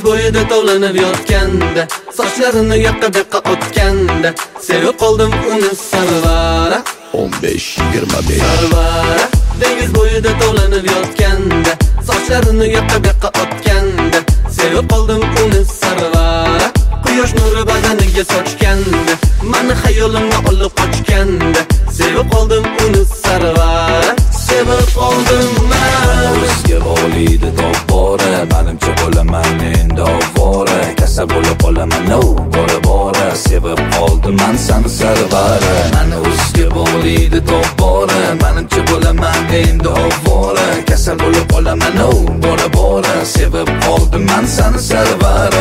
bo'yida tovlanib yotganda, sochlarini yoqqa buyoqqa otganda, sevib qoldim uni Sarvara. 15-25 Sarvara. Dengiz bo'yida tovlanib yotganda, sochlarini yoqqa buyoqqa otganda, sevib qoldim uni Sarvara. Quyosh nuri badaniga sochganda, meni xayolimga olib qochganda, sevib qoldim uni Sarvara. Sevib qoldim men. O'zga bo'liydi tobora, menimcha bo'laman endi ovora. Kasal bo'lib qolaman, no, bora sevib qoldim men seni Sarvara. Meni o'zga bo'liydi tobora, menimcha bo'laman endi ovora. Kasal bo'lib qolaman, no, bora sevib qoldim men seni Sarvara.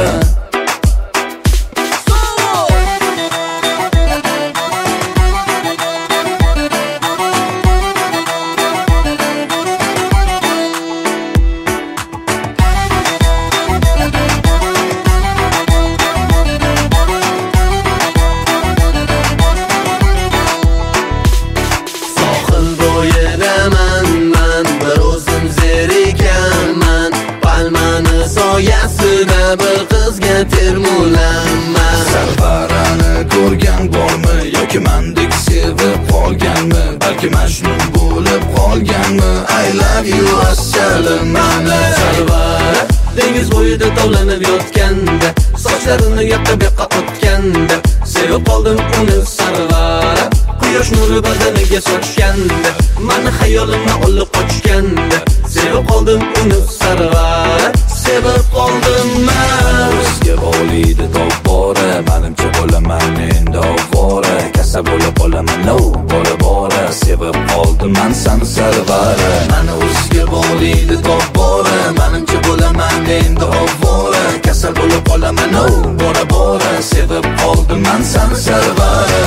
Bir qizga termulaman. Sarvarani ko'rgan bormi yoki mendek sevib qolganmi? Balki majnun bo'lib qolganmi? I love you assalam alaykum. Sarvara. Dengiz bo'yida tovlanib yotganda, sochlarini yoqqa buyoqqa otganda, sevib qoldim uni Sarvara. Quyosh nuri badaniga sochganda, meni xayolimga olib qochganda, sevib qoldim uni Sarvara. Sevib qoldim men. O'zga bo'liydi tobora, menimcha bo'laman endi ovora. Kasal bo'lib qolaman, no, bora sevib qoldim men seni Sarvara. Meni o'zga bo'liydi tobora, menimcha bo'laman endi ovora. Kasal bo'lib qolaman, no, bora sevib qoldim men seni Sarvara.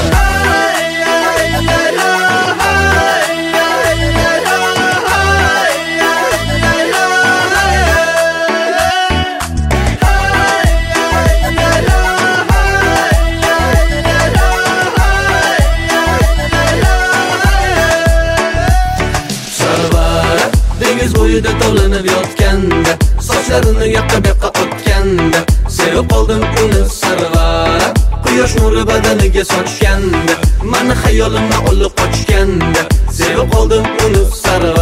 Dengiz bo'yida tovlanib yotganda, sochlarini yoqqa buyoqqa otganda, sevib qoldim uni Sarvara. Quyosh nuri badaniga sochganda, meni xayolimga olib qochganda, sevib qoldim uni Sarvara.